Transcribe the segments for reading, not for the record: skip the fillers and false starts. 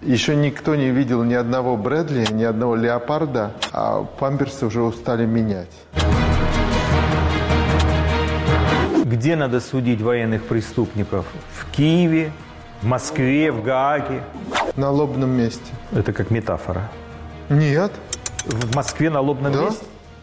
Еще никто не видел ни одного Брэдли, ни одного Леопарда, а памперсы уже устали менять. Где надо судить военных преступников? В Киеве, в Москве, в Гааге? На лобном месте. Это как метафора. Нет. В Москве на лобном месте?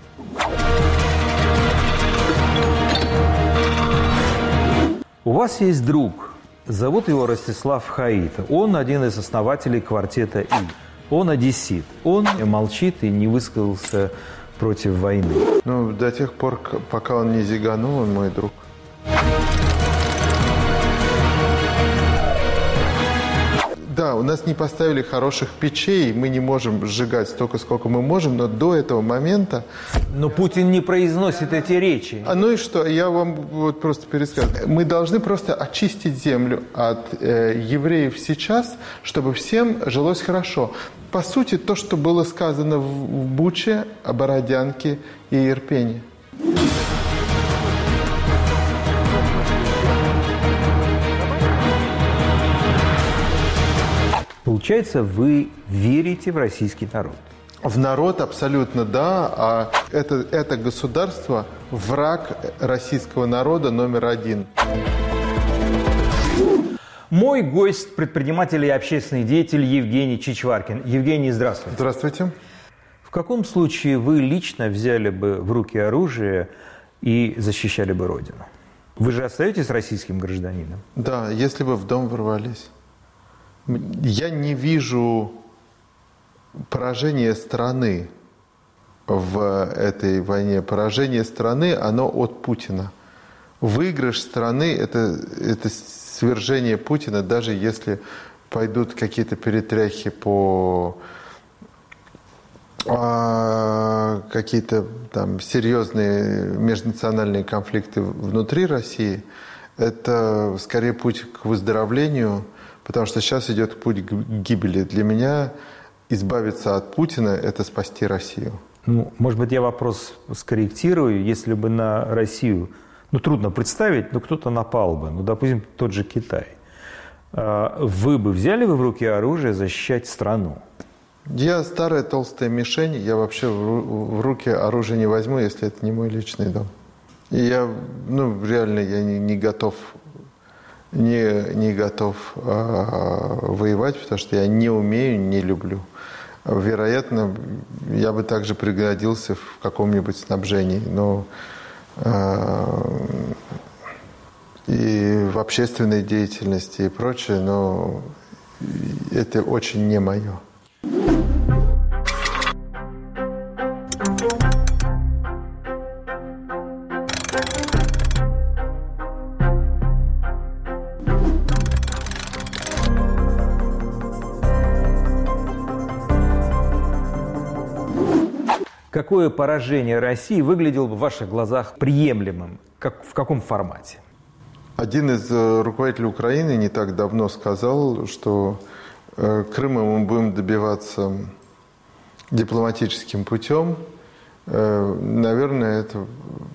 У вас есть друг, зовут его Ростислав Хаита. Он один из основателей квартета «И». Он одессит. Он молчит и не высказался против войны. Ну, до тех пор, пока он не зиганул, он мой друг. Да, у нас не поставили хороших печей, мы не можем сжигать столько, сколько мы можем, но до этого момента... Но Путин не произносит эти речи. Ну и что? Я вам вот просто пересказываю. Мы должны просто очистить землю от евреев сейчас, чтобы всем жилось хорошо. По сути, то, что было сказано в Буче, Бородянке и Ирпене. Получается, вы верите в российский народ? В народ абсолютно да, а это государство враг российского народа номер один. Мой гость – предприниматель и общественный деятель Евгений Чичваркин. Евгений, здравствуйте. Здравствуйте. В каком случае вы лично взяли бы в руки оружие и защищали бы Родину? Вы же остаетесь российским гражданином? Да, если бы в дом ворвались. Я не вижу поражения страны в этой войне. Поражение страны, оно от Путина. Выигрыш страны – это свержение Путина, даже если пойдут какие-то перетряхи по какие-то там серьезные межнациональные конфликты внутри России. Это скорее путь к выздоровлению, потому что сейчас идет путь к гибели. Для меня избавиться от Путина – это спасти Россию. Ну, может быть, я вопрос скорректирую. Если бы на Россию, трудно представить, но кто-то напал бы, допустим, тот же Китай. Вы бы взяли в руки оружие защищать страну? Я старая толстая мишень, я вообще в руки оружие не возьму, если это не мой личный дом. И я, реально, я не готов... Не готов воевать, потому что я не умею, не люблю. Вероятно, я бы также пригодился в каком-нибудь снабжении, но и в общественной деятельности и прочее, но это очень не мое. Какое поражение России выглядело бы в ваших глазах приемлемым? В каком формате? Один из руководителей Украины не так давно сказал, что Крыма мы будем добиваться дипломатическим путем. Наверное, это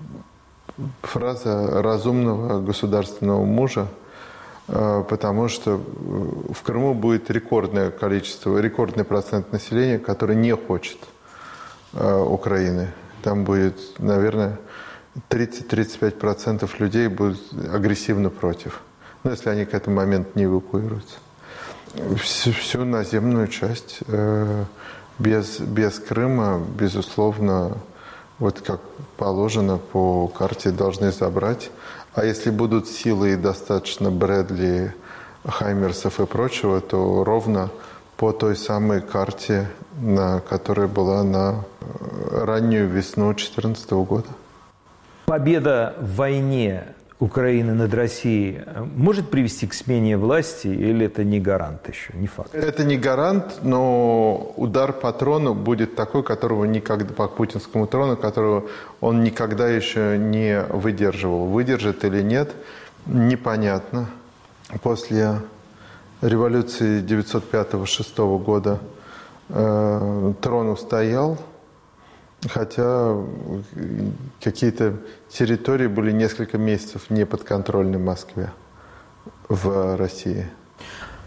фраза разумного государственного мужа, потому что в Крыму будет рекордное процент населения, который не хочет Украины. Там будет, наверное, 30-35% людей будут агрессивно против. Если они к этому моменту не эвакуируются. Всю наземную часть без Крыма, безусловно, вот как положено по карте, должны забрать. А если будут силы и достаточно Брэдли, Хаймерсов и прочего, то ровно по той самой карте, которая была на раннюю весну 2014 года. Победа в войне Украины над Россией может привести к смене власти, или это не гарант еще, не факт? Это не гарант, но удар по трону будет такой, которого никогда, по путинскому трону, которого он никогда еще не выдерживал. Выдержит или нет, непонятно. После революции 1905-1906 года трон устоял, хотя какие-то территории были несколько месяцев не подконтрольны Москве в России.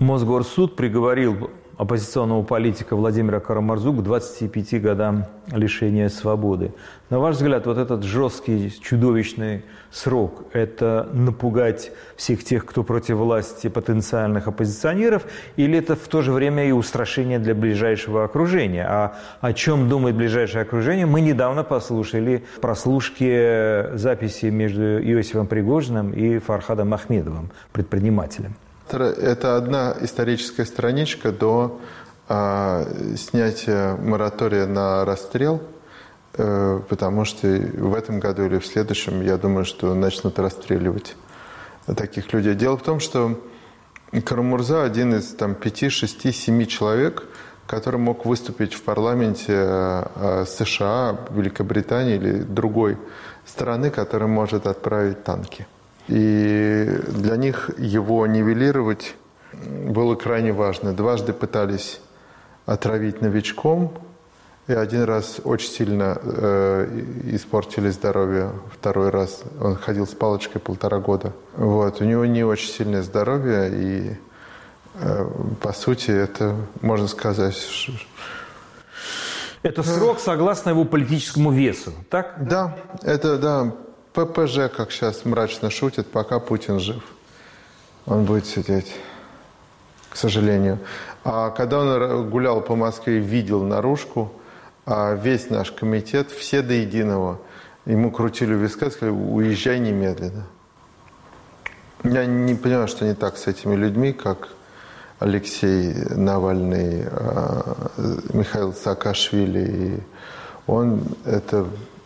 Мосгорсуд приговорил оппозиционного политика Владимира Карамурзу к 25 годам лишения свободы. На ваш взгляд, вот этот жесткий, чудовищный срок – это напугать всех тех, кто против власти, потенциальных оппозиционеров, или это в то же время и устрашение для ближайшего окружения? А о чем думает ближайшее окружение, мы недавно послушали в прослушке записи между Иосифом Пригожиным и Фархадом Ахмедовым, предпринимателем. Это одна историческая страничка до снятия моратория на расстрел, потому что в этом году или в следующем, я думаю, что начнут расстреливать таких людей. Дело в том, что Карамурза один из 5, 6, 7 человек, который мог выступить в парламенте США, Великобритании или другой страны, которая может отправить танки. И для них его нивелировать было крайне важно. Дважды пытались отравить новичком, и один раз очень сильно испортили здоровье. Второй раз он ходил с палочкой 1,5 года. Вот. У него не очень сильное здоровье, и по сути это, можно сказать... Это срок согласно его политическому весу, так? Да, это да. ППЖ, как сейчас мрачно шутят, пока Путин жив. Он будет сидеть, к сожалению. А когда он гулял по Москве и видел наружку, весь наш комитет, все до единого, ему крутили виска, сказали: уезжай немедленно. Я не понимаю, что не так с этими людьми, как Алексей Навальный, Михаил Саакашвили. Он это...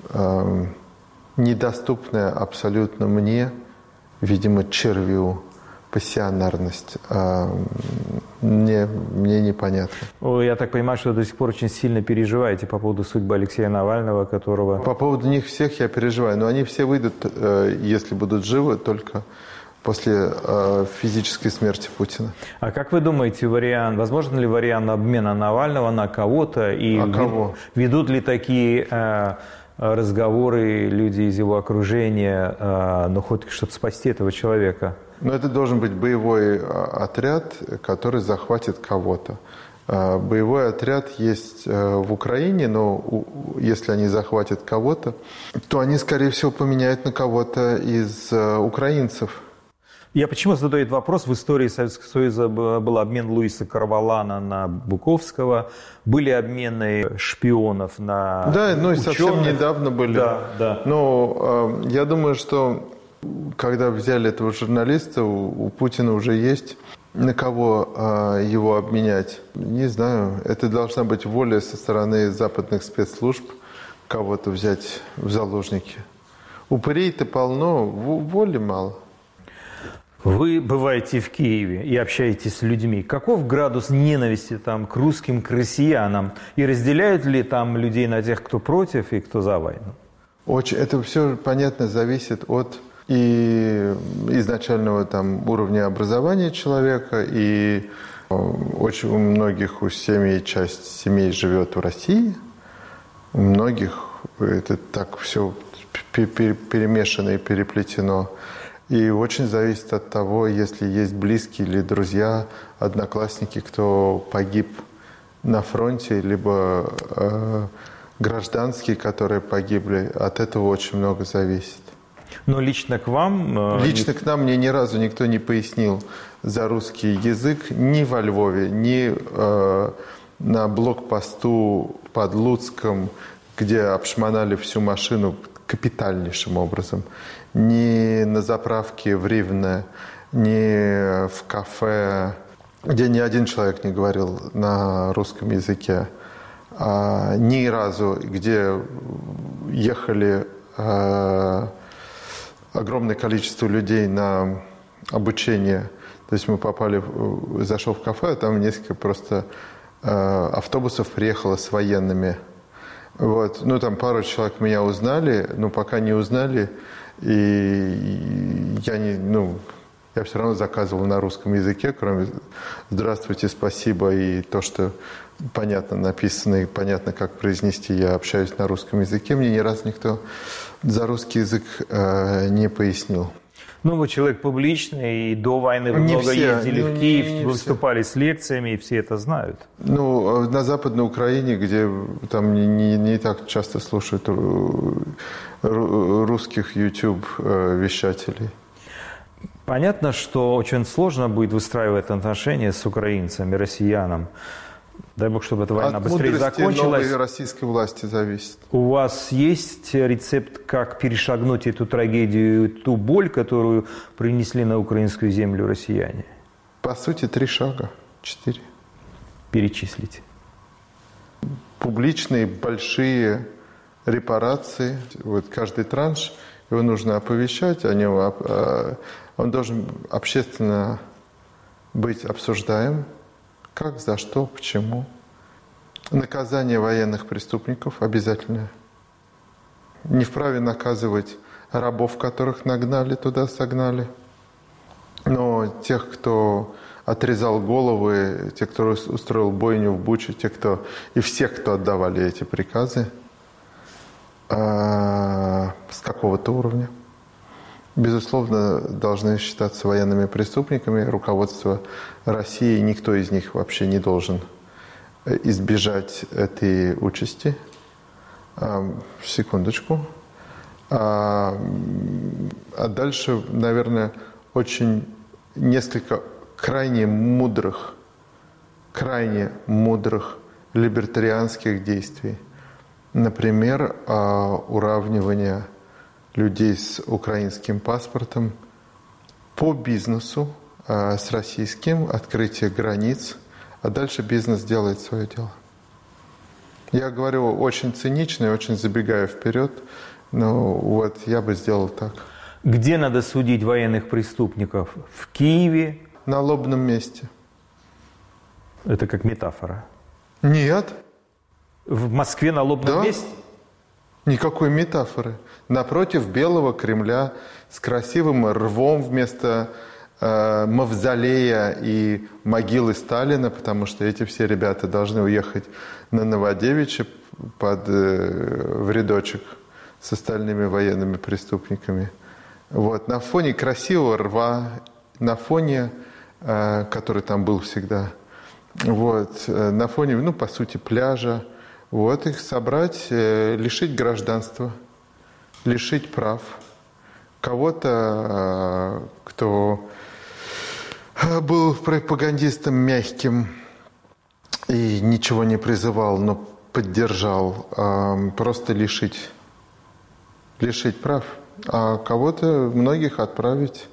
недоступная абсолютно мне, видимо, червю пассионарность. Мне непонятно. Я так понимаю, что вы до сих пор очень сильно переживаете по поводу судьбы Алексея Навального, которого... По поводу них всех я переживаю, но они все выйдут, если будут живы, только после физической смерти Путина. А как вы думаете, возможен ли вариант обмена Навального на кого-то? И кого? Ведут ли такие... разговоры, люди из его окружения, хоть чтобы спасти этого человека? Но это должен быть боевой отряд, который захватит кого-то. Боевой отряд есть в Украине, но если они захватят кого-то, то они, скорее всего, поменяют на кого-то из украинцев. Я почему задаю этот вопрос? В истории Советского Союза был обмен Луиса Карвалана на Буковского, были обмены шпионов на Да, ну и ученых. совсем недавно были. Да. Но я думаю, что когда взяли этого журналиста, у Путина уже есть на кого его обменять. Не знаю, это должна быть воля со стороны западных спецслужб кого-то взять в заложники. Упырей-то полно, воли мало. Вы бываете в Киеве и общаетесь с людьми. Каков градус ненависти там к русским, к россиянам? И разделяют ли там людей на тех, кто против и кто за войну? Очень. Это все, понятно, зависит от и изначального там уровня образования человека, и очень у многих у семей, часть семей живет в России, у многих это так все перемешано и переплетено. И очень зависит от того, если есть близкие или друзья, одноклассники, кто погиб на фронте, либо гражданские, которые погибли. От этого очень много зависит. Но лично к вам... Лично к нам мне ни разу никто не пояснил за русский язык ни во Львове, ни на блокпосту под Луцком, где обшмонали всю машину капитальнейшим образом. Ни на заправке в Ривне, ни в кафе, где ни один человек не говорил на русском языке. Ни разу, где ехали огромное количество людей на обучение. То есть мы зашел в кафе, а там несколько просто автобусов приехало с военными. Вот. Ну, там пару человек меня узнали, но пока не узнали, и я все равно заказывал на русском языке, кроме «здравствуйте», «спасибо» и то, что понятно написано и понятно, как произнести, я общаюсь на русском языке. Мне ни разу никто за русский язык не пояснил. Ну, вы человек публичный, и до войны вы Не много все, ездили в Киев, не выступали с лекциями, и все это знают. Ну, на Западной Украине, где там не так часто слушают русских YouTube-вещателей. Понятно, что очень сложно будет выстраивать отношения с украинцами, россиянам. Дай бог, чтобы эта война быстрее закончилась. От мудрости новой российской власти зависит. У вас есть рецепт, как перешагнуть эту трагедию, ту боль, которую принесли на украинскую землю россияне? По сути, 3 шага, 4. Перечислите. Публичные большие репарации. Вот каждый транш, его нужно оповещать, он должен общественно быть обсуждаем. Как, за что, почему. Наказание военных преступников обязательно. Не вправе наказывать рабов, которых нагнали, туда согнали. Но тех, кто отрезал головы, тех, кто устроил бойню в Буче, и всех, кто отдавали эти приказы с какого-то уровня, безусловно, должны считаться военными преступниками. Руководство России, никто из них вообще не должен избежать этой участи. Секундочку. А дальше, наверное, очень несколько крайне мудрых либертарианских действий. Например, уравнивание людей с украинским паспортом по бизнесу с российским, открытие границ, а дальше бизнес делает свое дело. Я говорю очень цинично и очень забегая вперед, но вот я бы сделал так. Где надо судить военных преступников? В Киеве? На лобном месте. Это как метафора. Нет. В Москве на лобном месте? Никакой метафоры. Напротив Белого Кремля с красивым рвом вместо мавзолея и могилы Сталина, потому что эти все ребята должны уехать на Новодевичье в рядочек с остальными военными преступниками. Вот. На фоне красивого рва, на фоне, который там был всегда, вот. На фоне, по сути, пляжа, вот их собрать, лишить гражданства, лишить прав. Кого-то, кто был пропагандистом мягким и ничего не призывал, но поддержал, просто лишить прав. А кого-то, многих отправить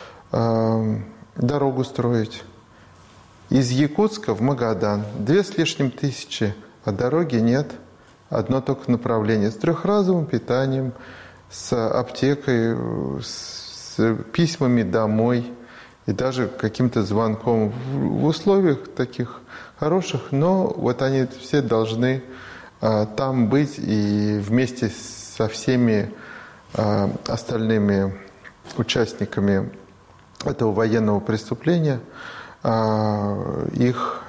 дорогу строить. Из Якутска в Магадан 2 с лишним тысячи, а дороги нет. Одно только направление с трехразовым питанием, с аптекой, с письмами домой и даже каким-то звонком в условиях таких хороших, но вот они все должны там быть и вместе со всеми остальными участниками этого военного преступления их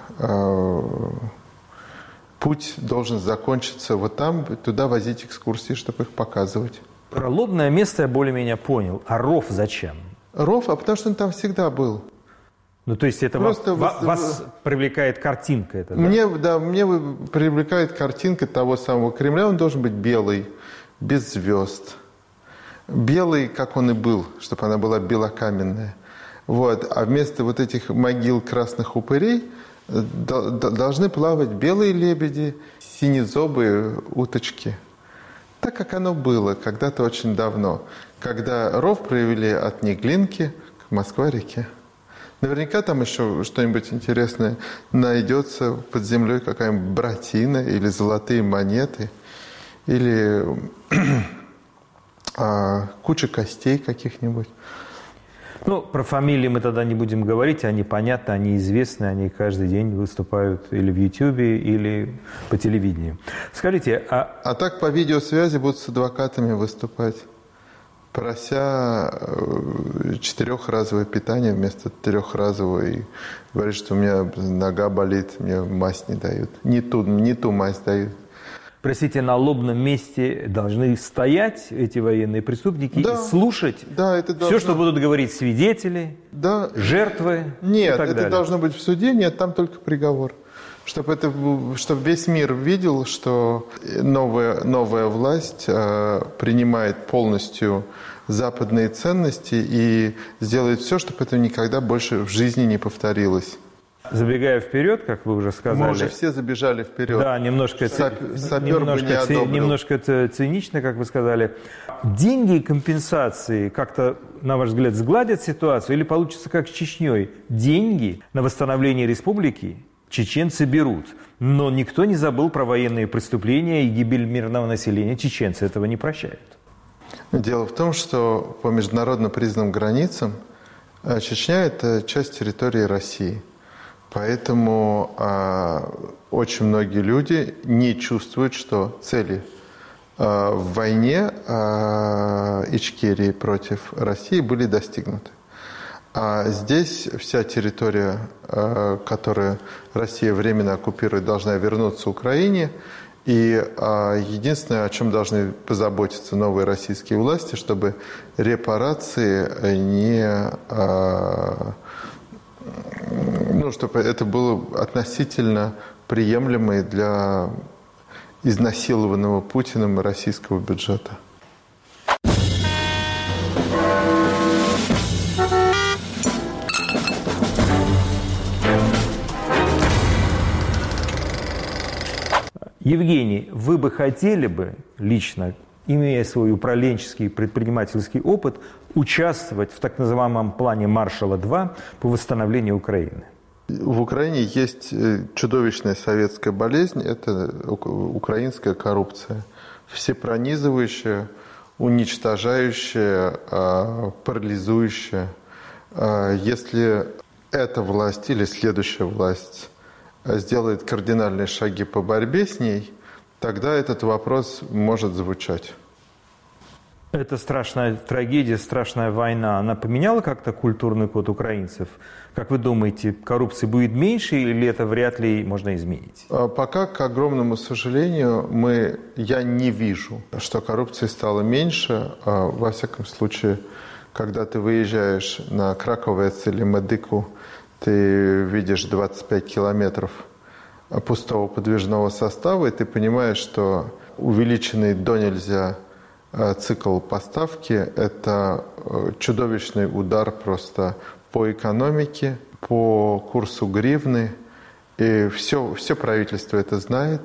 путь должен закончиться вот там, туда возить экскурсии, чтобы их показывать. Про лобное место я более-менее понял. А ров зачем? Ров, потому что он там всегда был. Ну, то есть это вас привлекает картинка? Это, да? Мне привлекает картинка того самого Кремля. Он должен быть белый, без звезд. Белый, как он и был, чтобы она была белокаменная. Вот. А вместо вот этих могил красных упырей должны плавать белые лебеди, синезобые уточки. Так, как оно было когда-то очень давно, когда ров провели от Неглинки к Москва-реке. Наверняка там еще что-нибудь интересное найдется под землей, какая-нибудь братина или золотые монеты, или куча костей каких-нибудь. Ну, про фамилии мы тогда не будем говорить, они понятны, они известны, они каждый день выступают или в Ютьюбе, или по телевидению. Скажите, А так по видеосвязи будут с адвокатами выступать, прося 4-разовое питание вместо 3-разового, и говорит, что у меня нога болит, мне мазь не дают, не ту мазь дают. Простите, на лобном месте должны стоять эти военные преступники и слушать это должно... все, что будут говорить свидетели, жертвы Нет, и так далее. Это должно быть в суде, нет, там только приговор. Чтобы весь мир видел, что новая власть принимает полностью западные ценности и сделает все, чтобы это никогда больше в жизни не повторилось. Забегая вперед, как вы уже сказали... Мы уже все забежали вперед. Да, немножко цинично, как вы сказали. Деньги и компенсации как-то, на ваш взгляд, сгладят ситуацию или получится как с Чечней? Деньги на восстановление республики чеченцы берут, но никто не забыл про военные преступления и гибель мирного населения. Чеченцы этого не прощают. Дело в том, что по международно признанным границам Чечня – это часть территории России. Поэтому очень многие люди не чувствуют, что цели в войне Ичкерии против России были достигнуты. А здесь вся территория, которую Россия временно оккупирует, должна вернуться Украине. И единственное, о чем должны позаботиться новые российские власти, чтобы репарации чтобы это было относительно приемлемо для изнасилованного Путиным российского бюджета. Евгений, вы бы хотели бы лично, имея свой управленческий предпринимательский опыт, участвовать в так называемом плане Маршалла-2 по восстановлению Украины? В Украине есть чудовищная советская болезнь, это украинская коррупция. Всепронизывающая, уничтожающая, парализующая. Если эта власть или следующая власть сделает кардинальные шаги по борьбе с ней, тогда этот вопрос может звучать. Эта страшная трагедия, страшная война, она поменяла как-то культурный код украинцев? Как вы думаете, коррупции будет меньше или это вряд ли можно изменить? Пока, к огромному сожалению, я не вижу, что коррупции стало меньше. Во всяком случае, когда ты выезжаешь на Краковец или Медыку, ты видишь 25 километров пустого подвижного состава, и ты понимаешь, что увеличенный до нельзя цикл поставки – это чудовищный удар просто по экономике, по курсу гривны. И все правительство это знает.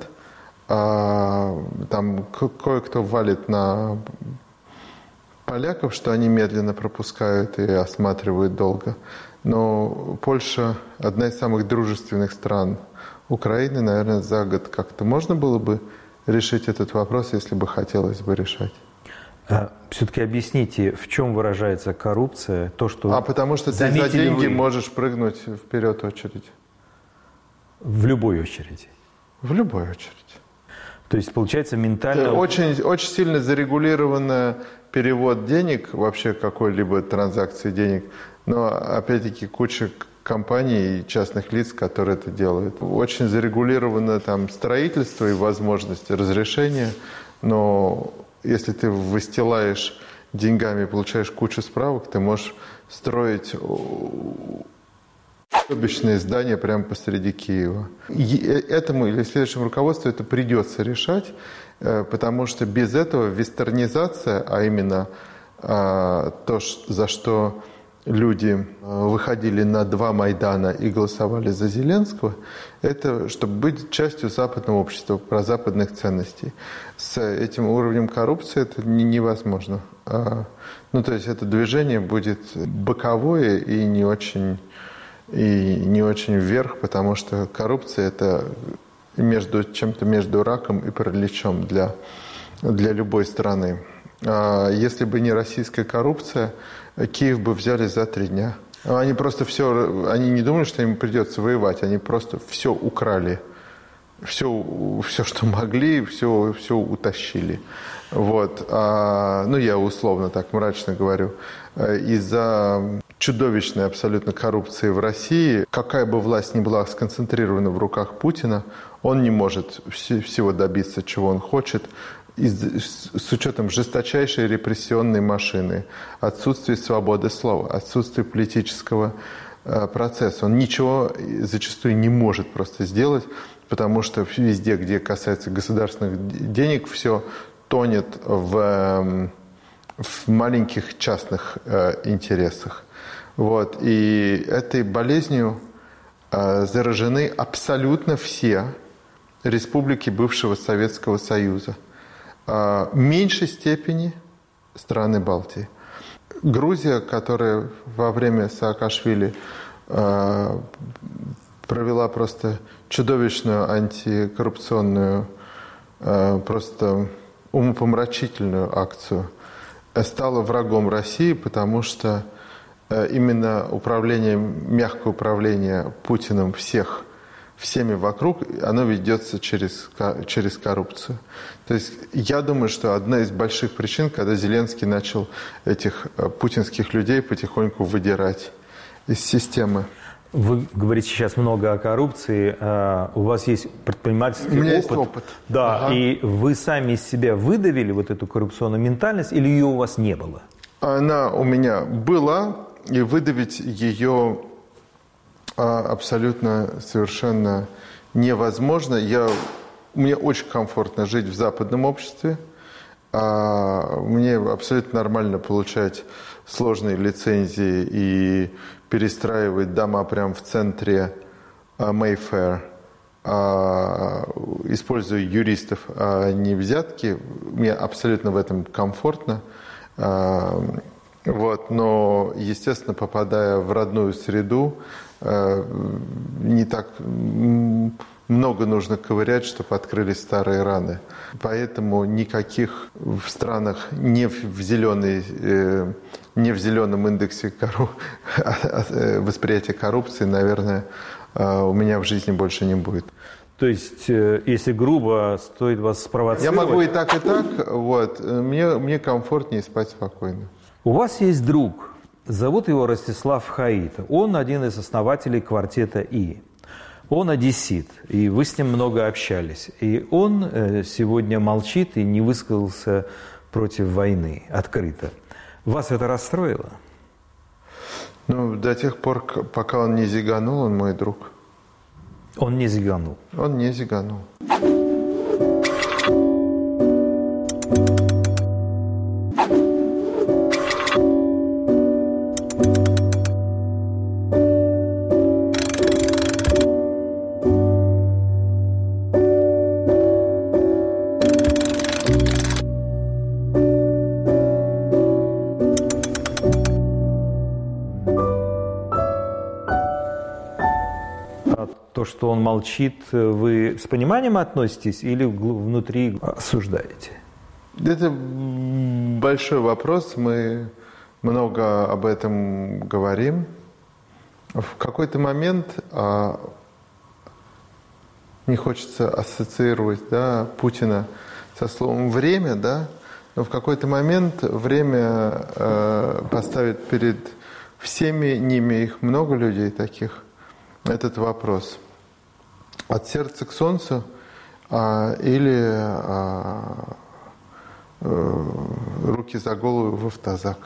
Там кое-кто валит на поляков, что они медленно пропускают и осматривают долго. Но Польша – одна из самых дружественных стран Украины. Наверное, за год как-то можно было бы решить этот вопрос, если бы хотелось бы решать. Все-таки объясните, в чем выражается коррупция? То, что потому что ты за деньги можешь прыгнуть вперед очередь. В любой очереди? В любой очереди. То есть, получается, ментально... Очень, очень сильно зарегулированный перевод денег, вообще какой-либо транзакции денег, но, опять-таки, куча компаний и частных лиц, которые это делают. Очень зарегулировано там строительство и возможности разрешения, но если ты выстилаешь деньгами, получаешь кучу справок, ты можешь строить обычные здания прямо посреди Киева. И этому или следующему руководству это придется решать, потому что без этого вестернизация, а именно то, за что люди выходили на 2 Майдана и голосовали за Зеленского, это чтобы быть частью западного общества, прозападных ценностей. С этим уровнем коррупции это невозможно. То есть это движение будет боковое и не очень вверх, потому что коррупция – это чем-то между раком и параличом для любой страны. Если бы не российская коррупция, Киев бы взяли за 3 дня. Они они не думали, что им придется воевать, они просто все украли. Все, что могли, все утащили. Вот. Я условно так мрачно говорю. И за чудовищной абсолютно коррупции в России, какая бы власть ни была сконцентрирована в руках Путина, он не может всего добиться, чего он хочет, с учетом жесточайшей репрессионной машины, отсутствия свободы слова, отсутствия политического процесса. Он ничего зачастую не может просто сделать, потому что везде, где касается государственных денег, все тонет в маленьких частных интересах. Вот. И этой болезнью заражены абсолютно все республики бывшего Советского Союза. В меньшей степени страны Балтии. Грузия, которая во время Саакашвили провела просто чудовищную антикоррупционную, просто умопомрачительную акцию, стала врагом России, потому что именно мягкое управление Путиным всеми вокруг, оно ведется через коррупцию. То есть я думаю, что одна из больших причин, когда Зеленский начал этих путинских людей потихоньку выдирать из системы. Вы говорите сейчас много о коррупции. У вас есть предпринимательский опыт. У меня есть опыт. Да, ага. И вы сами из себя выдавили вот эту коррупционную ментальность, или ее у вас не было? Она у меня была, и выдавить ее абсолютно совершенно невозможно. Мне очень комфортно жить в западном обществе. Мне абсолютно нормально получать сложные лицензии и перестраивать дома прямо в центре Mayfair, используя юристов, а не взятки. Мне абсолютно в этом комфортно. Вот. Но, естественно, попадая в родную среду, не так много нужно ковырять, чтобы открылись старые раны. Поэтому никаких в странах не в зеленом индексе восприятия коррупции, наверное, у меня в жизни больше не будет. То есть, если грубо, стоит вас спровоцировать... Я могу и так, и так. Вот. Мне комфортнее спать спокойно. У вас есть друг, зовут его Ростислав Хаита. Он один из основателей квартета «И». Он одессит, и вы с ним много общались. И он сегодня молчит и не высказался против войны открыто. Вас это расстроило? До тех пор, пока он не зиганул, он мой друг. Он не зиганул? Он не зиганул. Что он молчит, вы с пониманием относитесь или внутри осуждаете? Это большой вопрос. Мы много об этом говорим. В какой-то момент не хочется ассоциировать Путина со словом «время», но в какой-то момент время поставит перед всеми ними, их много людей таких, этот вопрос. От сердца к солнцу или руки за голову в автозак.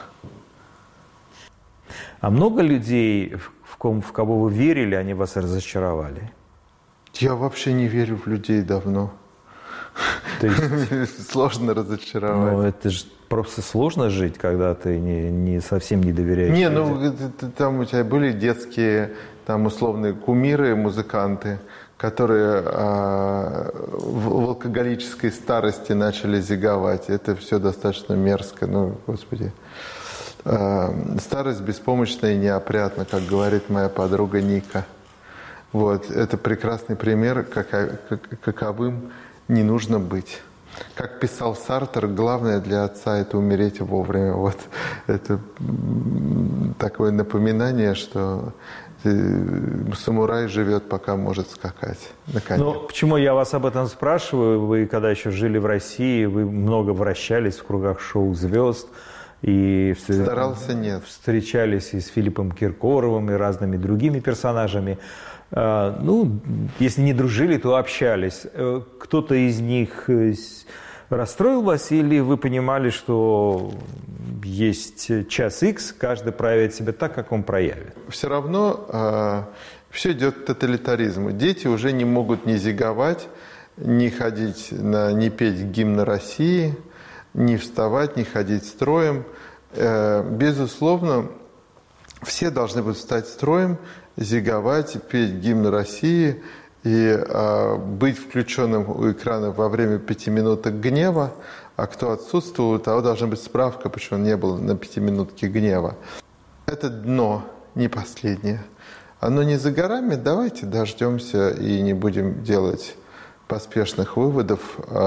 А много людей, в кого вы верили, они вас разочаровали? Я вообще не верю в людей давно. То есть, сложно разочаровать. Ну, это же просто сложно жить, когда ты совсем не доверяешь. Там у тебя были детские, там условные кумиры, музыканты, которые в алкоголической старости начали зиговать. Это все достаточно мерзко. Господи. Старость беспомощна и неопрятна, как говорит моя подруга Ника. Вот. Это прекрасный пример, каковым не нужно быть. Как писал Сартр, главное для отца – это умереть вовремя. Вот. Это такое напоминание, что самурай живет, пока может скакать на коне. Ну, почему я вас об этом спрашиваю? Вы, когда еще жили в России, вы много вращались в кругах шоу-звезд. И Старался, нет. Встречались и с Филиппом Киркоровым, и разными другими персонажами. Ну, если не дружили, то общались. Кто-то из них расстроил вас, или вы понимали, что есть час X, каждый проявит себя так, как он проявит? Все равно все идет к тоталитаризму. Дети уже не могут ни зиговать, ни ходить, ни петь гимн России, ни вставать, ни ходить строем. Безусловно, все должны будут встать строем, зиговать, петь гимн России и быть включенным у экрана во время 5 минуток гнева. А кто отсутствовал, у того должна быть справка, почему он не был на 5-минутке гнева. Это дно, не последнее. Оно не за горами, давайте дождемся и не будем делать поспешных выводов.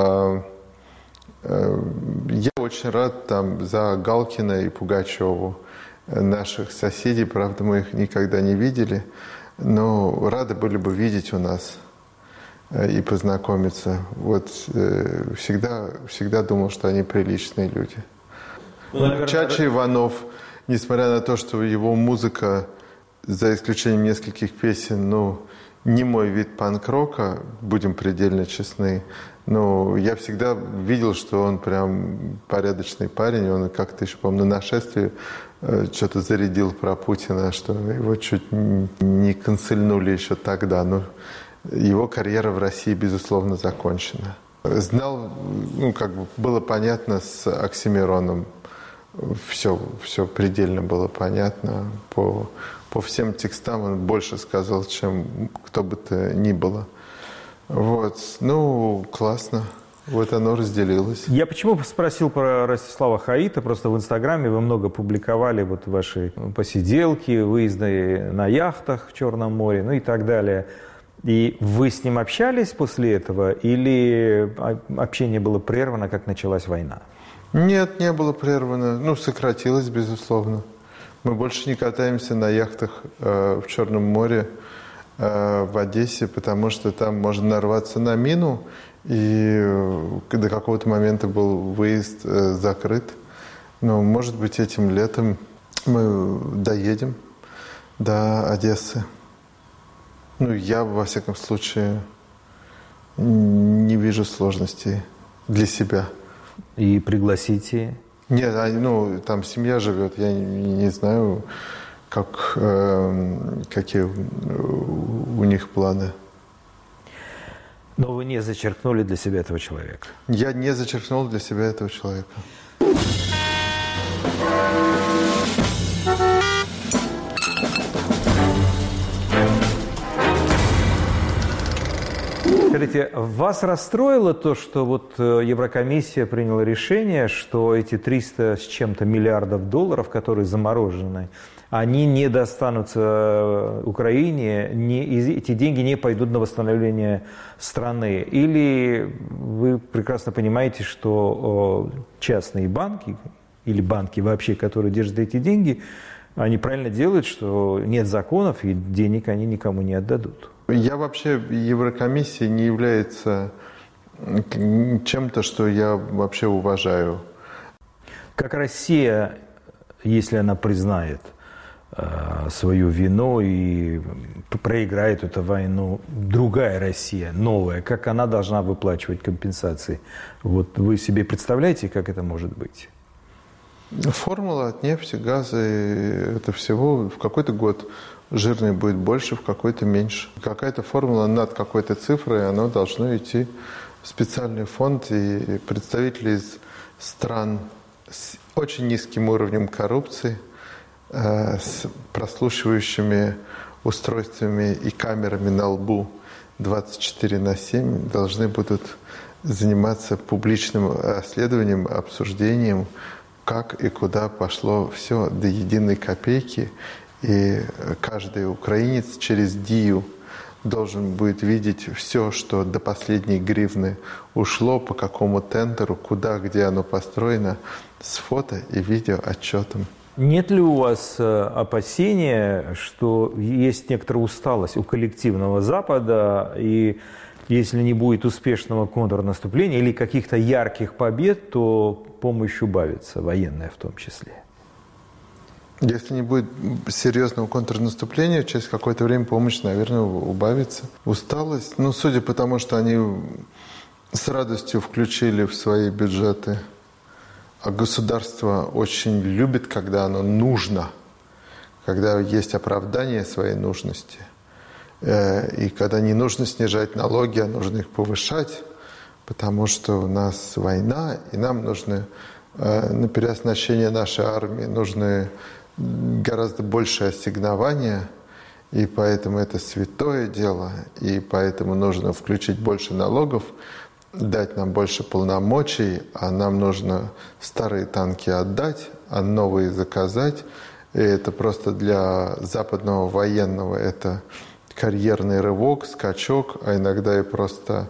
Я очень рад там за Галкина и Пугачеву, наших соседей, правда, мы их никогда не видели, но рады были бы видеть у нас и познакомиться. Вот всегда думал, что они приличные люди. Чача Иванов, несмотря на то, что его музыка, за исключением нескольких песен, не мой вид панк-рока, будем предельно честны, но я всегда видел, что он прям порядочный парень. Он как-то еще, помню, на нашествии что-то зарядил про Путина, что его чуть не канцельнули еще тогда. Но его карьера в России, безусловно, закончена. Знал, было понятно с Оксимироном. Все предельно было понятно. По всем текстам он больше сказал, чем кто бы то ни было. Вот, классно. Вот оно разделилось. Я почему спросил про Ростислава Хаита? Просто в Инстаграме вы много публиковали вот ваши посиделки, выезды на яхтах в Черном море, и так далее. И вы с ним общались после этого? Или общение было прервано, как началась война? Нет, не было прервано. Сократилось, безусловно. Мы больше не катаемся на яхтах в Черном море, в Одессе, потому что там можно нарваться на мину, и до какого-то момента был выезд закрыт. Но, может быть, этим летом мы доедем до Одессы. Я, во всяком случае, не вижу сложностей для себя. И пригласите? Нет, там семья живет, я не знаю, какие у них планы. Но вы не зачеркнули для себя этого человека? Я не зачеркнул для себя этого человека. Скажите, вас расстроило то, что вот Еврокомиссия приняла решение, что эти 300 с чем-то миллиардов долларов, которые заморожены, они не достанутся Украине, эти деньги не пойдут на восстановление страны? Или вы прекрасно понимаете, что частные банки, или банки вообще, которые держат эти деньги, они правильно делают, что нет законов, и денег они никому не отдадут? Я вообще, Еврокомиссия не является чем-то, что я вообще уважаю. Как Россия, если она признает свою вину и проиграет эту войну, другая Россия, новая, как она должна выплачивать компенсации? Вот вы себе представляете, как это может быть? Формула от нефти, газа, это всего в какой-то год жирный будет больше, в какой-то меньше. Какая-то формула над какой-то цифрой, оно должно идти в специальный фонд, и представители из стран с очень низким уровнем коррупции, с прослушивающими устройствами и камерами на лбу 24/7 должны будут заниматься публичным расследованием, обсуждением, как и куда пошло все до единой копейки. И каждый украинец через Дию должен будет видеть все, что до последней гривны ушло, по какому тендеру, куда, где оно построено, с фото и видео отчетом. Нет ли у вас опасения, что есть некоторая усталость у коллективного Запада, и Если не будет успешного контрнаступления или каких-то ярких побед, то помощь убавится, военная в том числе. Если не будет серьезного контрнаступления, через какое-то время помощь, наверное, убавится. Усталость, судя по тому, что они с радостью включили в свои бюджеты, а государство очень любит, когда оно нужно, когда есть оправдание своей нужности. И когда не нужно снижать налоги, а нужно их повышать, потому что у нас война, и нам нужны на переоснащение нашей армии нужны гораздо большее ассигнование, и поэтому это святое дело, и поэтому нужно включить больше налогов, дать нам больше полномочий, а нам нужно старые танки отдать, а новые заказать. И это просто для западного военного это карьерный рывок, скачок, а иногда и просто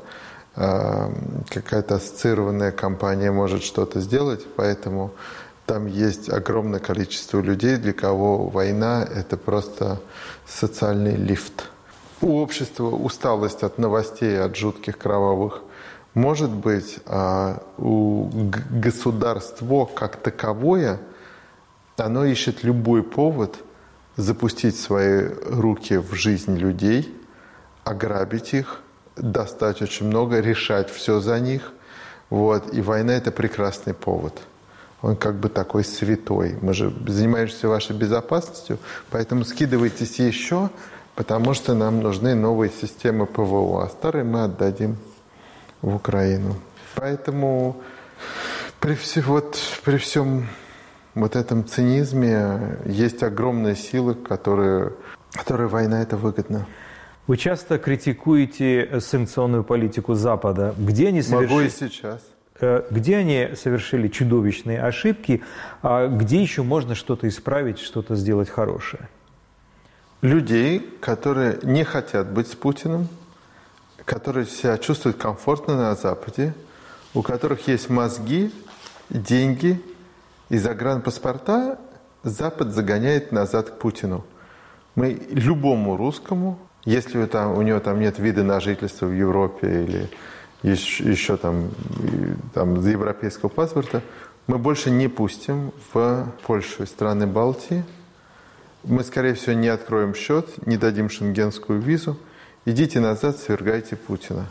какая-то ассоциированная компания может что-то сделать, поэтому там есть огромное количество людей, для кого война – это просто социальный лифт. У общества усталость от новостей, от жутких кровавых может быть, а у государства как таковое, оно ищет любой повод запустить свои руки в жизнь людей, ограбить их, достать очень много, решать все за них. И война – это прекрасный повод. Он как бы такой святой. Мы же занимаемся вашей безопасностью, поэтому скидывайтесь еще, потому что нам нужны новые системы ПВО, а старые мы отдадим в Украину. Поэтому при всем этом цинизме есть огромные силы, которые война это выгодна. Вы часто критикуете санкционную политику Запада. Где они Могу и сейчас. Где они совершили чудовищные ошибки, а где еще можно что-то исправить, что-то сделать хорошее? Людей, которые не хотят быть с Путиным, которые себя чувствуют комфортно на Западе, у которых есть мозги, деньги и загранпаспорта, Запад загоняет назад к Путину. Мы любому русскому, если у него там нет вида на жительство в Европе или еще там европейского паспорта, мы больше не пустим в Польшу и страны Балтии. Мы, скорее всего, не откроем счет, не дадим шенгенскую визу. Идите назад, свергайте Путина.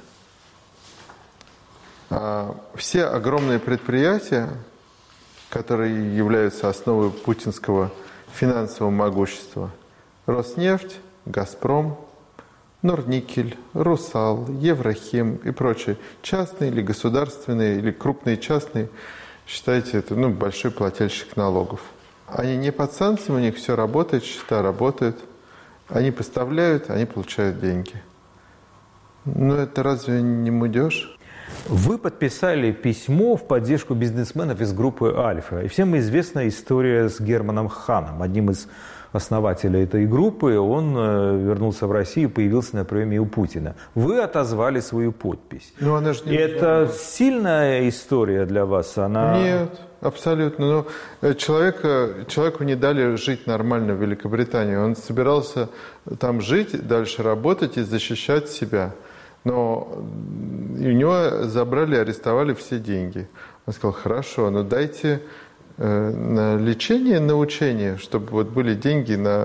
Все огромные предприятия, которые являются основой путинского финансового могущества, Роснефть, Газпром, Норникель, Русал, Еврохим и прочие, частные или государственные, или крупные частные, считайте, это большой плательщик налогов. Они не под санкциями, у них все работает, счета работают. Они поставляют, они получают деньги. Это разве не мудеж? Вы подписали письмо в поддержку бизнесменов из группы «Альфа». И всем известна история с Германом Ханом, одним из основателей этой группы. Он вернулся в Россию, появился на приеме у Путина. Вы отозвали свою подпись. Она же не Это сильная история для вас? Нет, абсолютно. Человеку не дали жить нормально в Великобритании. Он собирался там жить, дальше работать и защищать себя. Но у него забрали, арестовали все деньги. Он сказал: хорошо, но дайте на лечение, на учение, чтобы были деньги на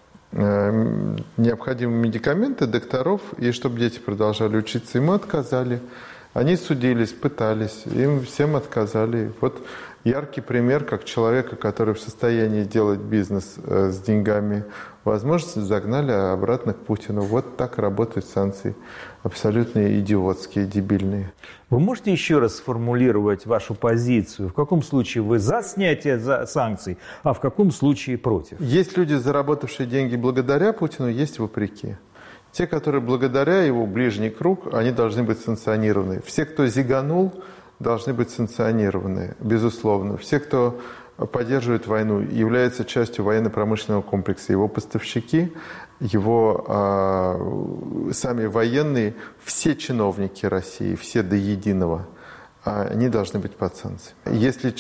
необходимые медикаменты, докторов, и чтобы дети продолжали учиться. Ему отказали. Они судились, пытались, им всем отказали. Яркий пример, как человека, который в состоянии делать бизнес с деньгами, возможности загнали обратно к Путину. Так работают санкции. Абсолютно идиотские, дебильные. Вы можете еще раз сформулировать вашу позицию? В каком случае вы за снятие санкций, а в каком случае против? Есть люди, заработавшие деньги благодаря Путину, есть вопреки. Те, которые благодаря его ближний круг, они должны быть санкционированы. Все, кто зиганул, должны быть санкционированы, безусловно. Все, кто поддерживает войну, является частью военно-промышленного комплекса. Его поставщики, его сами военные, все чиновники России, все до единого, они должны быть под санкциями. Если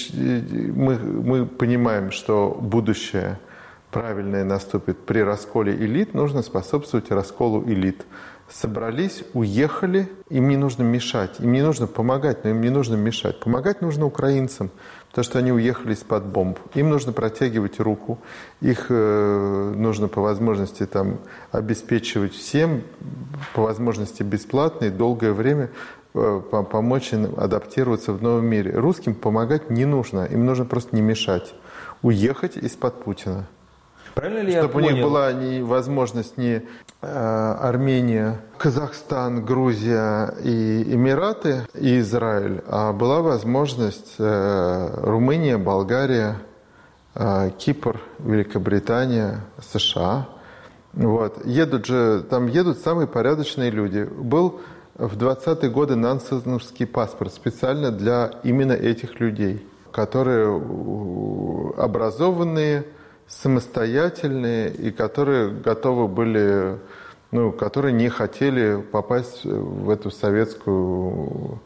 мы понимаем, что будущее правильное наступит при расколе элит, нужно способствовать расколу элит. собрались, уехали, им не нужно мешать, им не нужно помогать, но им не нужно мешать. Помогать нужно украинцам, потому что они уехали из-под бомб. Им нужно протягивать руку, их нужно по возможности там обеспечивать всем, по возможности бесплатно и долгое время помочь им адаптироваться в новом мире. Русским помогать не нужно, им нужно просто не мешать. Уехать из-под Путина. Правильно ли Чтобы я понял? у них была возможность не Армения, Казахстан, Грузия и Эмираты, и Израиль, а была возможность Румыния, Болгария, Кипр, Великобритания, США. Вот. Там едут самые порядочные люди. Был в 20-е годы нансеновский паспорт специально для именно этих людей, которые образованные, самостоятельные и которые готовы были, которые не хотели попасть в эту советскую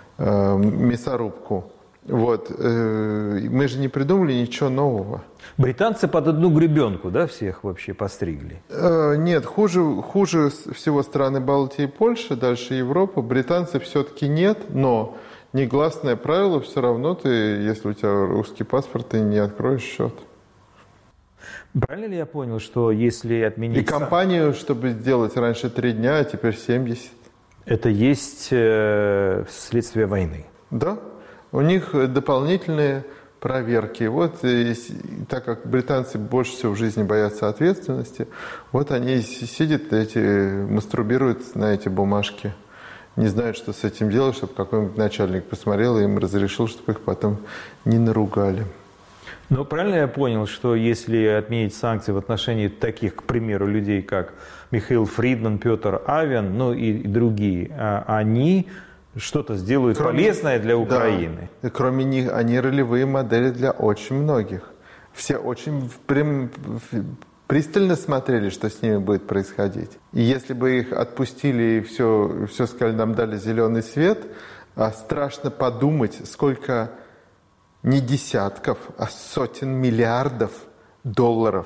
мясорубку. Вот. Мы же не придумали ничего нового. Британцы под одну гребенку, да, всех вообще постригли? Нет, хуже всего страны Балтии и Польши, дальше Европа. Британцев все-таки нет, но негласное правило, все равно если у тебя русский паспорт, ты не откроешь счет. Правильно ли я понял, что если отменить... И компанию, чтобы сделать раньше 3 дня, а теперь 70. Это есть следствие войны? Да. У них дополнительные проверки. Вот так как британцы больше всего в жизни боятся ответственности, вот они сидят, мастурбируют на эти бумажки. Не знают, что с этим делать, чтобы какой-нибудь начальник посмотрел и им разрешил, чтобы их потом не наругали. Но правильно я понял, что если отменить санкции в отношении таких, к примеру, людей, как Михаил Фридман, Петр Авен, и другие, они что-то сделают полезное для Украины? Да. И кроме них, они ролевые модели для очень многих. Все очень пристально смотрели, что с ними будет происходить. И если бы их отпустили и все сказали, нам дали зеленый свет, страшно подумать, сколько... не десятков, а сотен миллиардов долларов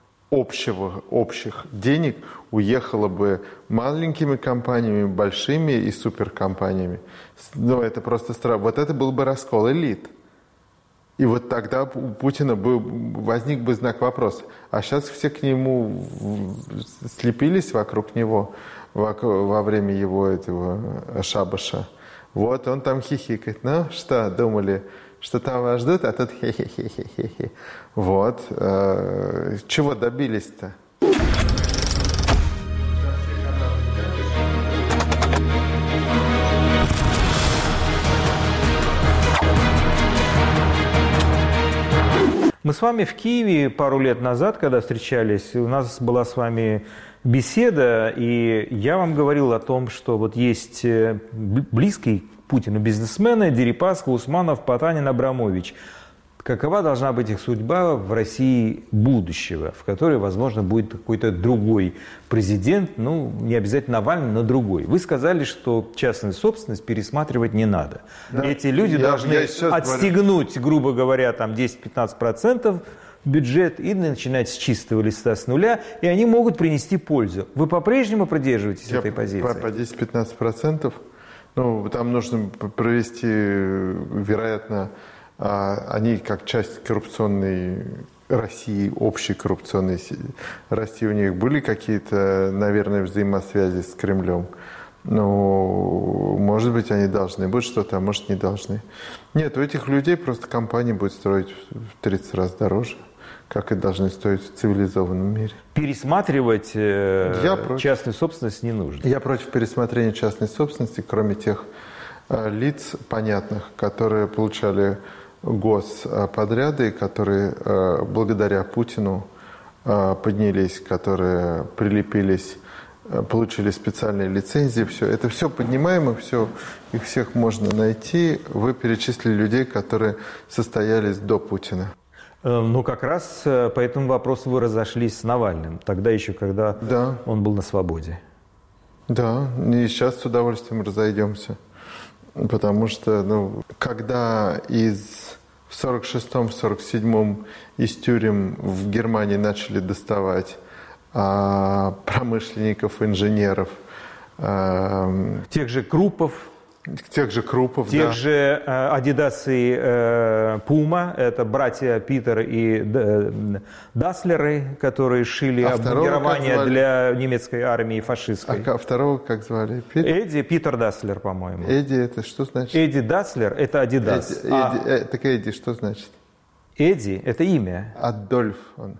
общих денег уехало бы маленькими компаниями, большими и суперкомпаниями. Это просто страшно. Вот это был бы раскол элит. И вот тогда у Путина возник бы знак вопроса. А сейчас все к нему слепились вокруг него во время его этого шабаша. Вот он там хихикает. Ну что, думали... что там вас ждут, а тут хе-хе-хе-хе-хе. Вот. Чего добились-то? Мы с вами в Киеве пару лет назад, когда встречались, у нас была с вами беседа, и я вам говорил о том, что вот есть близкий Путину бизнесмены Дерипаска, Усманов, Потанин, Абрамович. Какова должна быть их судьба в России будущего, в которой, возможно, будет какой-то другой президент, не обязательно Навальный, но другой. Вы сказали, что частную собственность пересматривать не надо. Да. Эти люди должны отстегнуть, грубо говоря, там 10-15% бюджет и начинать с чистого листа, с нуля, и они могут принести пользу. Вы по-прежнему придерживаетесь этой позиции? По 10-15%. Там нужно провести, вероятно, они как часть коррупционной России, общей коррупционной России, у них были какие-то, наверное, взаимосвязи с Кремлем. Может быть, они должны быть что-то, а может, не должны. Нет, у этих людей просто компания будет строить в 30 раз дороже, как и должны стоить в цивилизованном мире. Пересматривать частную собственность не нужно? Я против пересмотрения частной собственности, кроме тех лиц понятных, которые получали господряды, которые благодаря Путину поднялись, которые прилепились, получили специальные лицензии. Это все поднимаемо, их всех можно найти. Вы перечислили людей, которые состоялись до Путина. Как раз по этому вопросу вы разошлись с Навальным, тогда еще, когда он был на свободе. Да, и сейчас с удовольствием разойдемся. Потому что, когда в 46-м, в 47-м из тюрем в Германии начали доставать промышленников, инженеров, Тех же Крупов. Тех же Крупов, Тех да. же Adidas и Puma, это братья Питер и Даслеры, которые шили обмундирование для немецкой армии фашистской. А второго как звали? Питер Даслер, по-моему. Эдди, это что значит? Эдди Даслер – это Adidas. Так Эдди что значит? Эдди – это имя. Адольф он.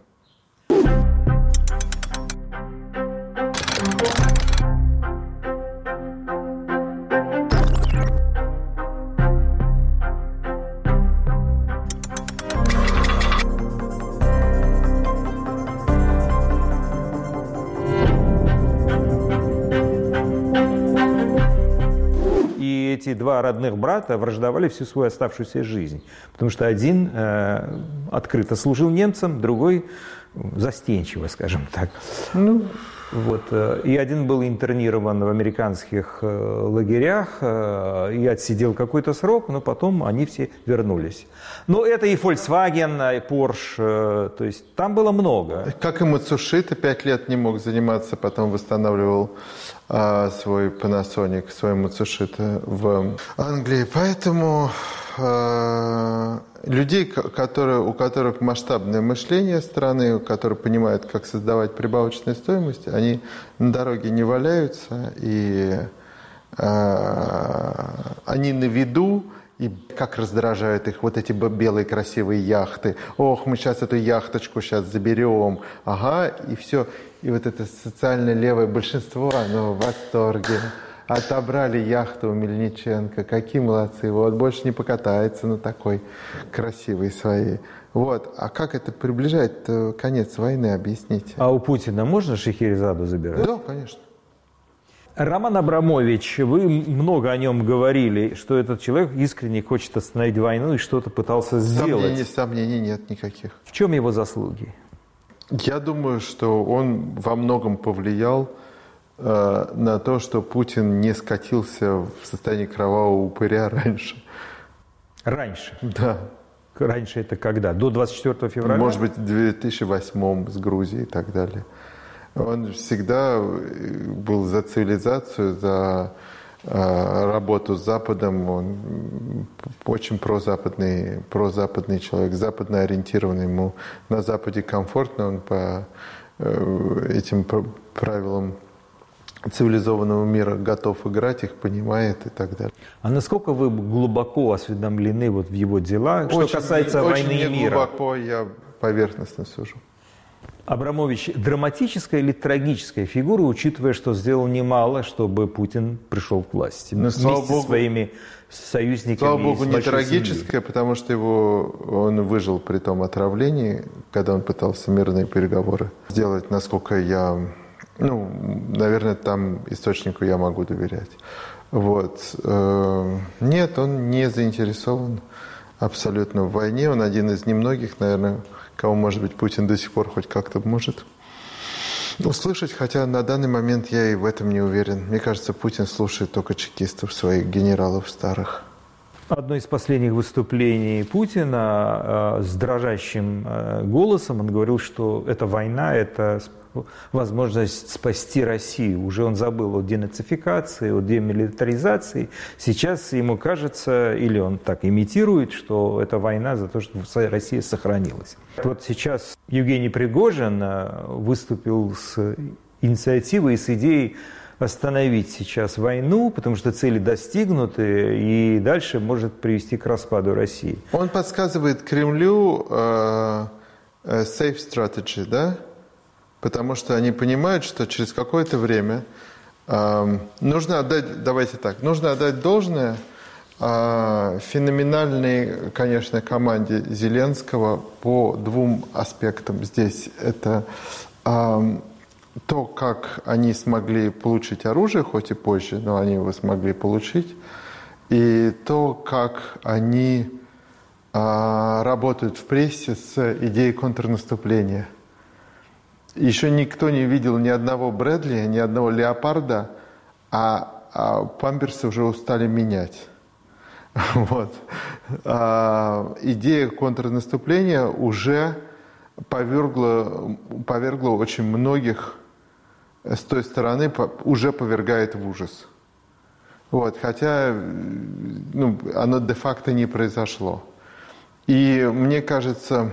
Эти два родных брата враждовали всю свою оставшуюся жизнь. Потому что один открыто служил немцам, другой застенчиво, скажем так. И один был интернирован в американских лагерях и отсидел какой-то срок, но потом они все вернулись. Но это и Volkswagen, и Porsche, то есть там было много. Как и Мацушита 5 лет не мог заниматься, потом восстанавливал свой Panasonic, свой Мацушита в Англии. Поэтому людей, у которых масштабное мышление страны, которые понимают, как создавать прибавочную стоимость, они на дороге не валяются, и они на виду, и как раздражают их вот эти белые красивые яхты. Ох, мы сейчас эту яхточку сейчас заберем. Ага, и все. И вот это социально левое большинство, оно в восторге. Отобрали яхту у Мельниченко. Какие молодцы. Вот больше не покатается на такой красивой своей. Вот. А как это приближает конец войны, объясните. А у Путина можно Шахерезаду забирать? Да, конечно. Роман Абрамович, вы много о нем говорили, что этот человек искренне хочет остановить войну и что-то пытался сделать. Сомнений нет никаких. В чем его заслуги? Я думаю, что он во многом повлиял на то, что Путин не скатился в состоянии кровавого упыря раньше. Раньше? Да. Раньше это когда? До 24 февраля? Может быть, в 2008 с Грузией и так далее. Он всегда был за цивилизацию, за работу с Западом. Он очень прозападный человек, западно ориентированный. Ему на Западе комфортно, он по этим правилам цивилизованного мира готов играть, их понимает и так далее. А насколько вы глубоко осведомлены вот в его дела, что касается войны и мира? Очень глубоко, я поверхностно сужу. Абрамович, драматическая или трагическая фигура, учитывая, что сделал немало, чтобы Путин пришел к власти? Вместе со своими союзниками. Слава богу, не трагическая, потому что он выжил при том отравлении, когда он пытался мирные переговоры сделать, насколько я... наверное, там источнику я могу доверять. Вот. Нет, он не заинтересован абсолютно в войне. Он один из немногих, наверное, кого, может быть, Путин до сих пор хоть как-то может услышать, хотя на данный момент я и в этом не уверен. Мне кажется, Путин слушает только чекистов, своих генералов старых. Одно из последних выступлений Путина с дрожащим голосом, он говорил, что эта война – это возможность спасти Россию. Уже он забыл о денацификации, о демилитаризации. Сейчас ему кажется, или он так имитирует, что это война за то, что Россия сохранилась. Вот сейчас Евгений Пригожин выступил с инициативой и с идеей остановить сейчас войну, потому что цели достигнуты, и дальше может привести к распаду России. Он подсказывает Кремлю safe strategy, да? Потому что они понимают, что через какое-то время нужно отдать должное феноменальной, конечно, команде Зеленского по двум аспектам. Здесь это то, как они смогли получить оружие, хоть и позже, но они его смогли получить, и то, как они работают в прессе с идеей контрнаступления. Еще никто не видел ни одного Брэдли, ни одного Леопарда, а памперсы уже устали менять. Вот. Идея контрнаступления уже повергла очень многих с той стороны уже повергает в ужас. Вот, хотя оно де-факто не произошло. И мне кажется,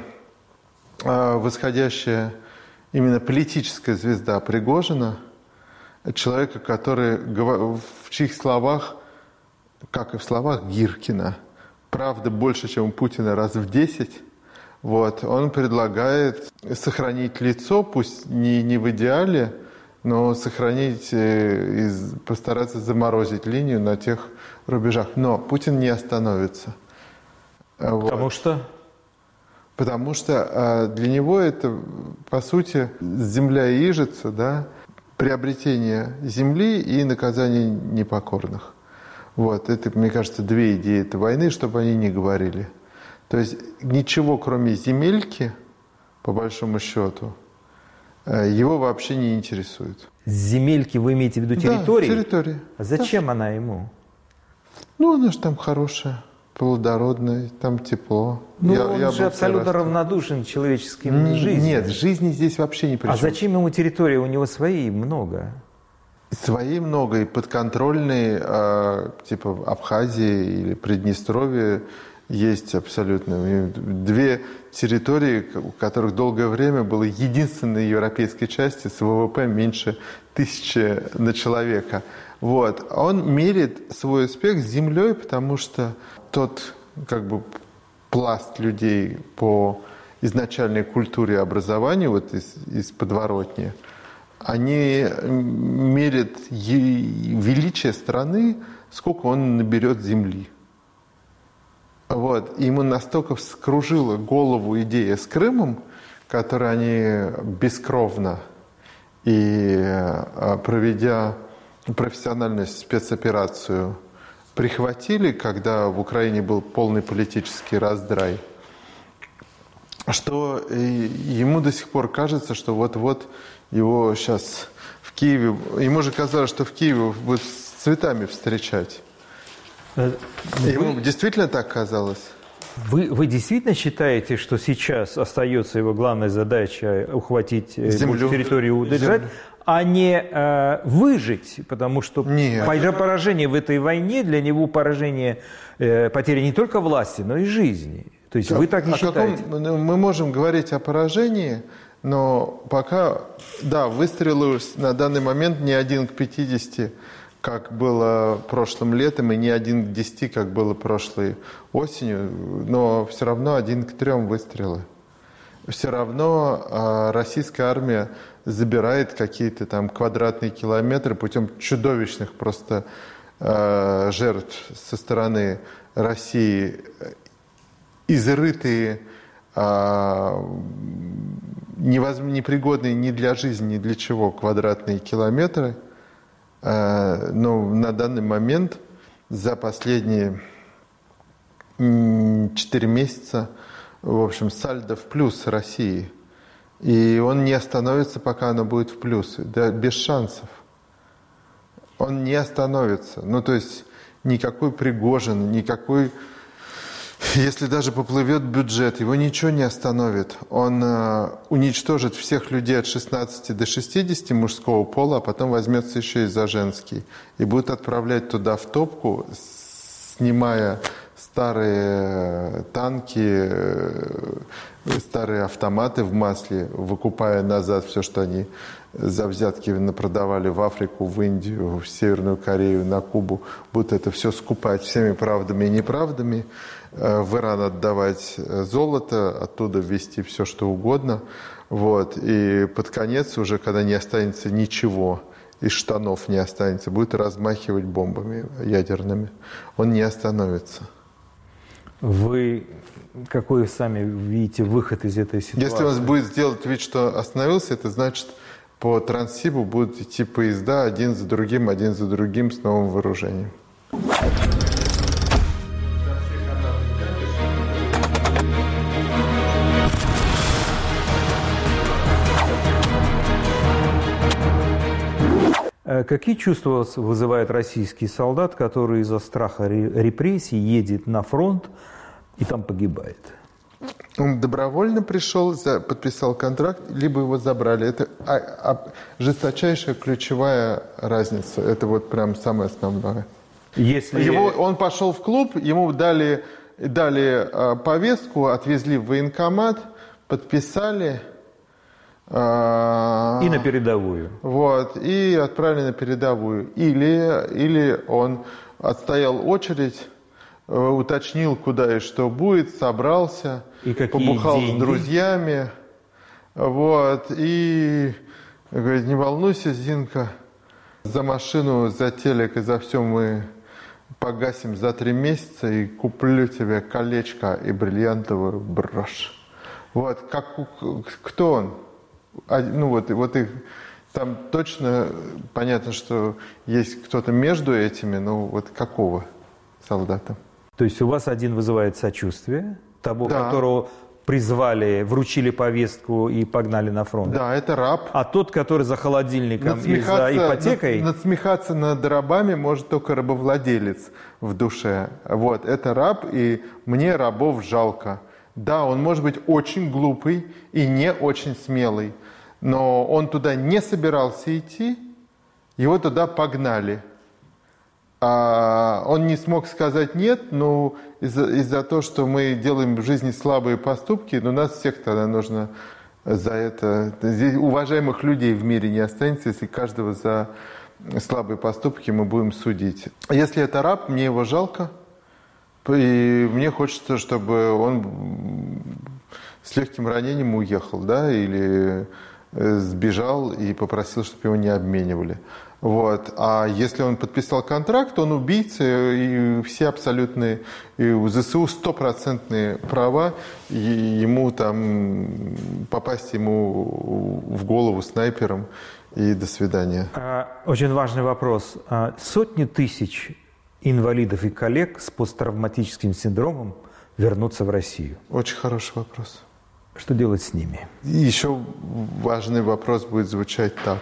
восходящая именно политическая звезда Пригожина, человека, который в чьих словах, как и в словах Гиркина, правда больше, чем у Путина раз в 10, вот, он предлагает сохранить лицо, пусть не в идеале, но сохранить и постараться заморозить линию на тех рубежах. Но Путин не остановится. Потому что? Потому что для него это, по сути, земля ижица, да, приобретение земли и наказание непокорных. Вот, это, мне кажется, две идеи этой войны, чтобы они не говорили. То есть ничего, кроме земельки, по большому счету, его вообще не интересует. Земельки вы имеете в виду территории? Да, территория. А зачем она ему? Она же там хорошая, плодородная, там тепло. Он же абсолютно равнодушен к человеческим жизням. Нет, жизни здесь вообще не при чем. А зачем ему территория? У него своей много. Своей много, и подконтрольные, типа Абхазии или Приднестровье, есть абсолютно. Две территории, у которых долгое время было единственной европейской части с ВВП меньше 1000 на человека. Вот. Он мерит свой успех с землей, потому что тот пласт людей по изначальной культуре и образованию, вот из подворотни, они мерят величие страны, сколько он наберет земли. Вот. И ему настолько вскружила голову идея с Крымом, которую они бескровно и проведя профессиональную спецоперацию прихватили, когда в Украине был полный политический раздрай, что ему до сих пор кажется, что вот-вот его сейчас в Киеве, ему же казалось, что в Киеве будут с цветами встречать. Ему действительно так казалось? Вы действительно считаете, что сейчас остается его главной задачей ухватить территорию, удержать, а не выжить? Потому что поражение в этой войне для него поражение, потеря не только власти, но и жизни. То есть вы так не считаете? Мы можем говорить о поражении, но пока, выстрелы на данный момент не 1 к 50, как было прошлым летом, и не 1 к 10, как было прошлой осенью, но все равно 1 к 3 выстрелы. Все равно российская армия забирает какие-то там квадратные километры путем чудовищных просто жертв со стороны России, изрытые, непригодные ни для жизни, ни для чего квадратные километры. Но на данный момент за последние 4 месяца, в общем, сальдо в плюс России. И он не остановится, пока оно будет в плюс. Да, без шансов. Он не остановится. То есть никакой Пригожин, никакой... Если даже поплывет бюджет, его ничего не остановит. Он уничтожит всех людей от 16 до 60 мужского пола, а потом возьмется еще и за женский. И будет отправлять туда в топку, снимая старые танки, старые автоматы в масле, выкупая назад все, что они за взятки продавали в Африку, в Индию, в Северную Корею, на Кубу. Будут это все скупать всеми правдами и неправдами. В Иран отдавать золото, оттуда везти все, что угодно. Вот. И под конец, уже когда не останется ничего, из штанов не останется, будет размахивать бомбами ядерными. Он не остановится. Вы какой сами видите выход из этой ситуации? Если он будет сделать вид, что остановился, это значит, по Транссибу будут идти поезда один за другим с новым вооружением. Какие чувства вызывает российский солдат, который из-за страха репрессий едет на фронт и там погибает? Он добровольно пришел, подписал контракт, либо его забрали. Это жесточайшая ключевая разница. Это вот прям самое основное. Он пошел в клуб, ему дали повестку, отвезли в военкомат, подписали. И на передовую. Вот, и отправили на передовую. Или он отстоял очередь, уточнил, куда и что будет, собрался, побухал деньги с друзьями. Вот, и говорит: не волнуйся, Зинка, за машину, за телек и за все мы погасим за 3 месяца и куплю тебе колечко и бриллиантовую брошь. Вот, кто он? Вот их там точно понятно, что есть кто-то между этими, но вот какого солдата? То есть у вас один вызывает сочувствие, того, которого призвали, вручили повестку и погнали на фронт. Да, это раб. А тот, который за холодильником и за ипотекой... Надсмехаться над рабами может только рабовладелец в душе. Вот, это раб, и мне рабов жалко. Да, он может быть очень глупый и не очень смелый, но он туда не собирался идти, его туда погнали. Он не смог сказать «нет», но из-за того, что мы делаем в жизни слабые поступки, но нас всех тогда нужно за это... Здесь уважаемых людей в мире не останется, если каждого за слабые поступки мы будем судить. Если это раб, мне его жалко, и мне хочется, чтобы он с легким ранением уехал, да, или сбежал и попросил, чтобы его не обменивали. Вот. А если он подписал контракт, он убийца, и все абсолютные, и у ЗСУ 100% права, и ему там попасть ему в голову снайпером, и до свидания. Очень важный вопрос. Сотни тысяч инвалидов и коллег с посттравматическим синдромом вернутся в Россию. Очень хороший вопрос. Что делать с ними? Еще важный вопрос будет звучать так.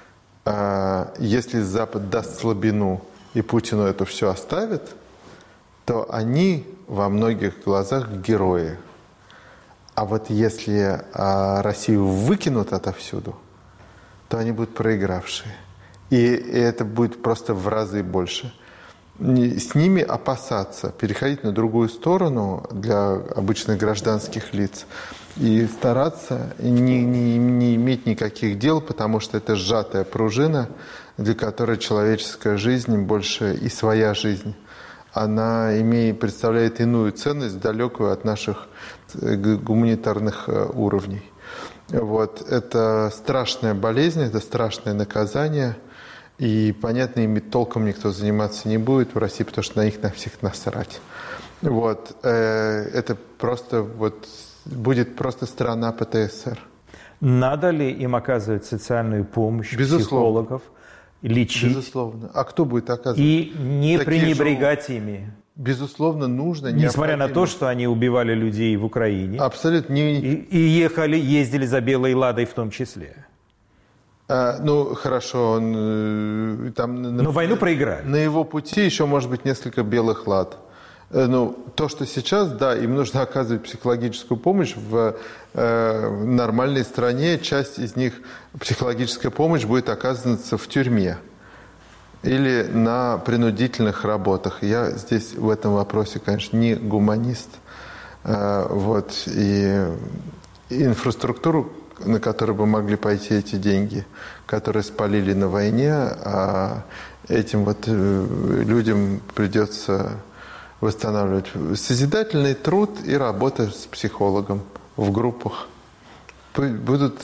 Если Запад даст слабину и Путину это все оставит, то они во многих глазах герои. А вот если Россию выкинут отовсюду, то они будут проигравшие. И это будет просто в разы больше. С ними опасаться, переходить на другую сторону для обычных гражданских лиц и стараться не иметь никаких дел, потому что это сжатая пружина, для которой человеческая жизнь больше и своя жизнь. Она представляет иную ценность, далекую от наших гуманитарных уровней. Вот. Это страшная болезнь, это страшное наказание. И, понятно, ими толком никто заниматься не будет в России, потому что на них на всех насрать. Вот. Это просто будет просто страна ПТСР. Надо ли им оказывать социальную помощь, психологов, лечить? Безусловно. А кто будет оказывать? И не пренебрегать ими? Безусловно, нужно. Несмотря на то, что они убивали людей в Украине. Абсолютно. И ездили за белой ладой в том числе. Ну, хорошо, но войну проиграли. На его пути еще может быть несколько белых лад. Ну, то, что сейчас, да, им нужно оказывать психологическую помощь в нормальной стране. Часть из них психологическая помощь будет оказываться в тюрьме или на принудительных работах. Я здесь в этом вопросе, конечно, не гуманист. Вот, и инфраструктуру, на которые бы могли пойти эти деньги, которые спалили на войне, а этим вот людям придется восстанавливать. Созидательный труд и работа с психологом в группах. Будут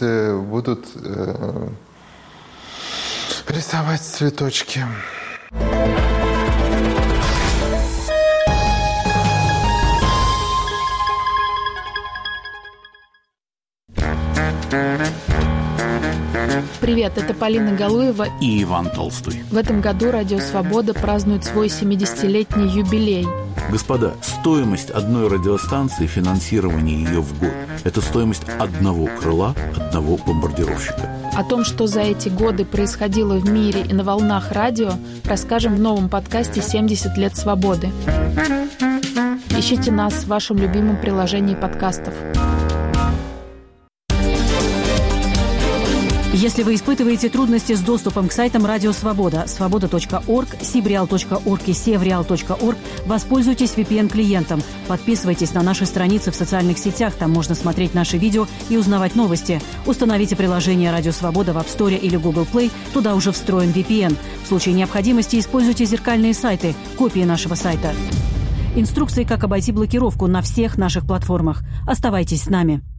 рисовать цветочки. Привет, это Полина Галуева и Иван Толстой. В этом году Радио Свобода празднует свой 70-летний юбилей. Господа, стоимость одной радиостанции, финансирование ее в год – это стоимость одного крыла, одного бомбардировщика. О том, что за эти годы происходило в мире и на волнах радио, расскажем в новом подкасте «70 лет свободы». Ищите нас в вашем любимом приложении подкастов. Если вы испытываете трудности с доступом к сайтам Радио Свобода, свобода.орг, sibreal.org и sevreal.org, воспользуйтесь VPN-клиентом. Подписывайтесь на наши страницы в социальных сетях, там можно смотреть наши видео и узнавать новости. Установите приложение Радио Свобода в App Store или Google Play, туда уже встроен VPN. В случае необходимости используйте зеркальные сайты, копии нашего сайта. Инструкции, как обойти блокировку на всех наших платформах. Оставайтесь с нами.